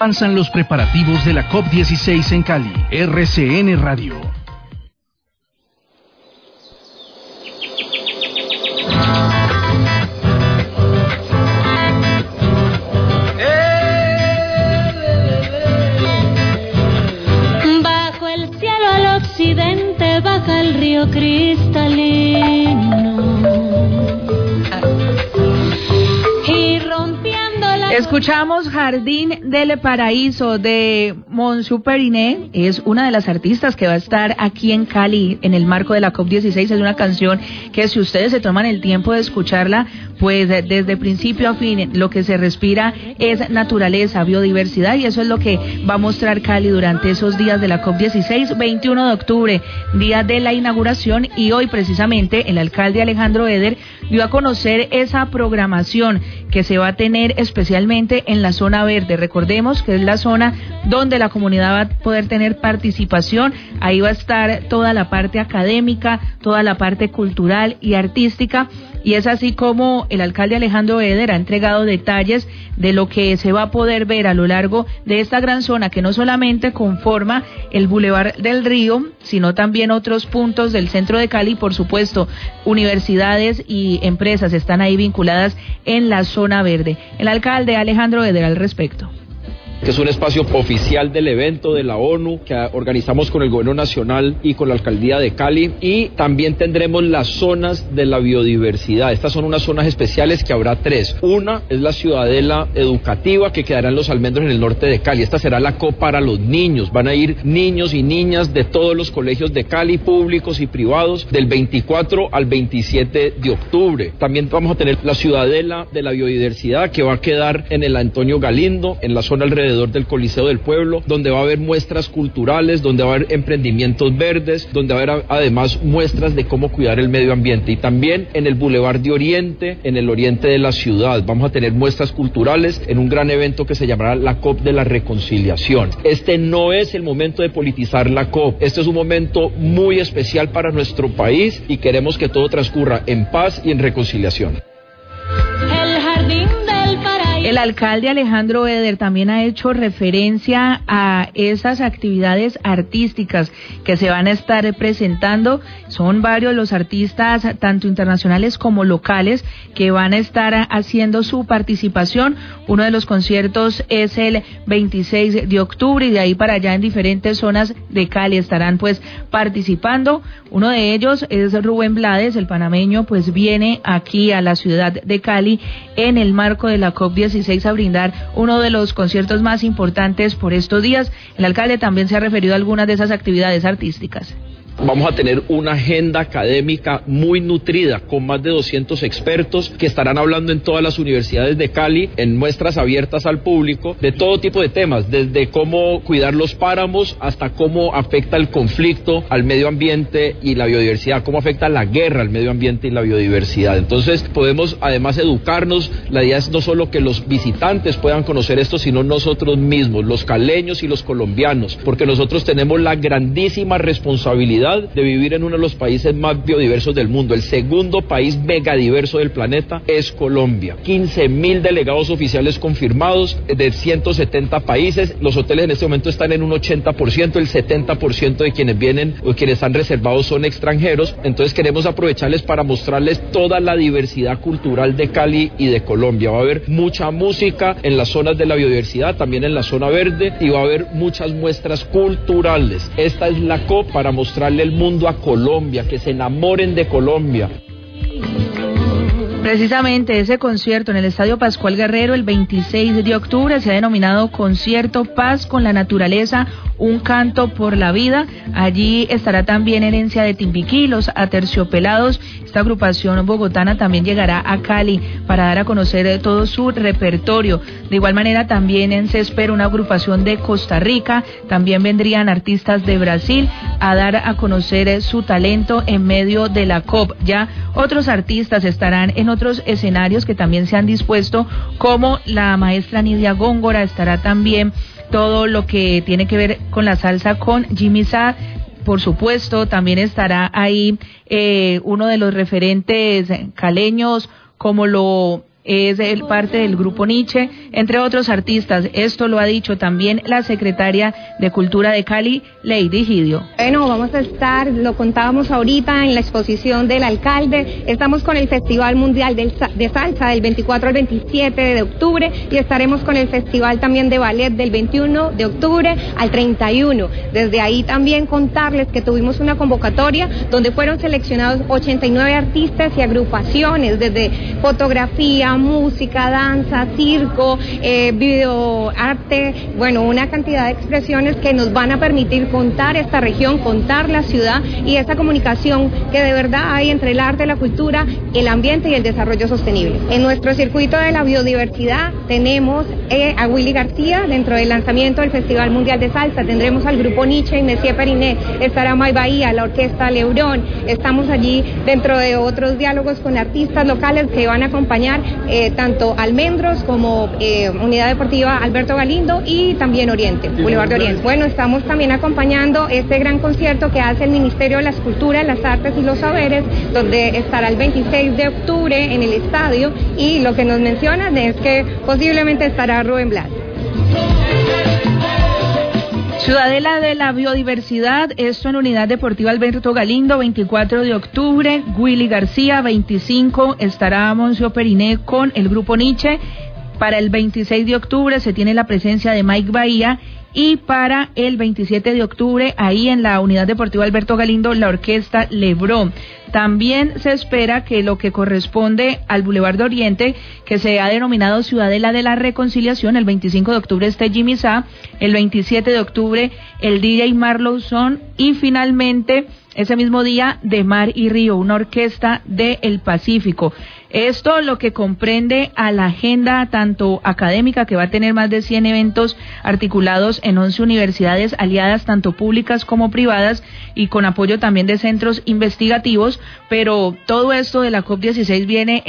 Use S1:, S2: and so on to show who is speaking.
S1: Avanzan los preparativos de la COP16 en Cali. RCN Radio.
S2: Bajo el cielo al occidente baja el río cristalino.
S3: Escuchamos Jardín del Paraíso de Monsu Periné, es una de las artistas que va a estar aquí en Cali en el marco de la COP16. Es una canción que si ustedes se toman el tiempo de escucharla, pues desde principio a fin lo que se respira es naturaleza, biodiversidad, y eso es lo que va a mostrar Cali durante esos días de la COP16, 21 de octubre, día de la inauguración, y hoy precisamente el alcalde Alejandro Eder dio a conocer esa programación que se va a tener especialmente en la zona verde. Recordemos que es la zona donde la comunidad va a poder tener participación. Ahí va a estar toda la parte académica, toda la parte cultural y artística, y es así como el alcalde Alejandro Eder ha entregado detalles de lo que se va a poder ver a lo largo de esta gran zona que no solamente conforma el Boulevard del Río, sino también otros puntos del centro de Cali. Por supuesto, universidades y empresas están ahí vinculadas en la zona verde. El alcalde Alejandro Eder al respecto.
S4: Que es un espacio oficial del evento de la ONU que organizamos con el Gobierno Nacional y con la Alcaldía de Cali, y también tendremos las zonas de la biodiversidad. Estas son unas zonas especiales que habrá tres. Una es la ciudadela educativa que quedará en Los Almendros en el norte de Cali. Esta será la COP para los niños. Van a ir niños y niñas de todos los colegios de Cali, públicos y privados, del 24 al 27 de octubre. También vamos a tener la ciudadela de la biodiversidad que va a quedar en el Antonio Galindo, en la zona alrededor del Coliseo del Pueblo, donde va a haber muestras culturales, donde va a haber emprendimientos verdes, donde va a haber además muestras de cómo cuidar el medio ambiente. Y también en el Boulevard de Oriente, en el oriente de la ciudad, vamos a tener muestras culturales en un gran evento que se llamará la COP de la Reconciliación. Este no es el momento de politizar la COP, este es un momento muy especial para nuestro país y queremos que todo transcurra en paz y en reconciliación.
S3: El alcalde Alejandro Eder también ha hecho referencia a esas actividades artísticas que se van a estar presentando. Son varios los artistas, tanto internacionales como locales, que van a estar haciendo su participación. Uno de los conciertos es el 26 de octubre y de ahí para allá en diferentes zonas de Cali estarán pues participando. Uno de ellos es Rubén Blades, el panameño, pues viene aquí a la ciudad de Cali en el marco de la COP16 a brindar uno de los conciertos más importantes por estos días. El alcalde también se ha referido a algunas de esas actividades artísticas.
S4: Vamos a tener una agenda académica muy nutrida con más de 200 expertos que estarán hablando en todas las universidades de Cali, en muestras abiertas al público, de todo tipo de temas, desde cómo cuidar los páramos hasta cómo afecta el conflicto al medio ambiente y la biodiversidad, cómo afecta la guerra al medio ambiente y la biodiversidad. Entonces podemos además educarnos. La idea es no solo que los visitantes puedan conocer esto, sino nosotros mismos, los caleños y los colombianos, porque nosotros tenemos la grandísima responsabilidad de vivir en uno de los países más biodiversos del mundo. El segundo país megadiverso del planeta es Colombia. 15.000 delegados oficiales confirmados de 170 países. Los hoteles en este momento están en un 80%, el 70% de quienes vienen o quienes están reservados son extranjeros. Entonces queremos aprovecharles para mostrarles toda la diversidad cultural de Cali y de Colombia. Va a haber mucha música en las zonas de la biodiversidad, también en la zona verde, y va a haber muchas muestras culturales. Esta es la COP para mostrarle el mundo a Colombia, que se enamoren de Colombia.
S3: Precisamente ese concierto en el Estadio Pascual Guerrero el 26 de octubre se ha denominado Concierto Paz con la Naturaleza, un canto por la vida. Allí estará también Herencia de Timbiquí, Los Aterciopelados. Esta agrupación bogotana también llegará a Cali para dar a conocer todo su repertorio. De igual manera también se espera una agrupación de Costa Rica, también vendrían artistas de Brasil a dar a conocer su talento en medio de la COP. Ya otros artistas estarán en otros escenarios que también se han dispuesto, como la maestra Nidia Góngora, estará también todo lo que tiene que ver con la salsa con Jimmy Sad. Por supuesto, también estará ahí uno de los referentes caleños, como lo es parte del grupo Nietzsche, entre otros artistas. Esto lo ha dicho también la secretaria de Cultura de Cali, Lady Gidio.
S5: Bueno, vamos a estar, lo contábamos ahorita en la exposición del alcalde, estamos con el Festival Mundial de Salsa del 24 al 27 de octubre y estaremos con el Festival también de Ballet del 21 de octubre al 31. Desde ahí también contarles que tuvimos una convocatoria donde fueron seleccionados 89 artistas y agrupaciones, desde fotografía, música, danza, circo, videoarte, bueno, una cantidad de expresiones que nos van a permitir contar esta región, contar la ciudad y esa comunicación que de verdad hay entre el arte, la cultura, el ambiente y el desarrollo sostenible. En nuestro circuito de la biodiversidad tenemos a Willy García dentro del lanzamiento del Festival Mundial de Salsa, tendremos al grupo Nietzsche y Messier Periné, estará May Bahía, la Orquesta Lebrón, estamos allí dentro de otros diálogos con artistas locales que van a acompañar tanto Almendros como Unidad Deportiva Alberto Galindo y también Oriente, Boulevard de Oriente. Bueno, estamos también acompañando este gran concierto que hace el Ministerio de las Culturas, las Artes y los Saberes, donde estará el 26 de octubre en el estadio y lo que nos mencionan es que posiblemente estará Rubén Blas.
S3: Ciudadela de la Biodiversidad, esto en Unidad Deportiva Alberto Galindo, 24 de octubre, Willy García, 25, estará Moncio Periné con el grupo Nietzsche, para el 26 de octubre se tiene la presencia de Mike Bahía, y para el 27 de octubre, ahí en la Unidad Deportiva Alberto Galindo, la Orquesta Lebrón. También se espera que lo que corresponde al Boulevard de Oriente, que se ha denominado Ciudadela de la Reconciliación, el 25 de octubre esté Jimmy Sá, el 27 de octubre el DJ Marlow Son y finalmente ese mismo día de Mar y Río, una orquesta del Pacífico. Esto lo que comprende a la agenda tanto académica, que va a tener más de 100 eventos articulados en 11 universidades aliadas, tanto públicas como privadas, y con apoyo también de centros investigativos, pero todo esto de la COP16 viene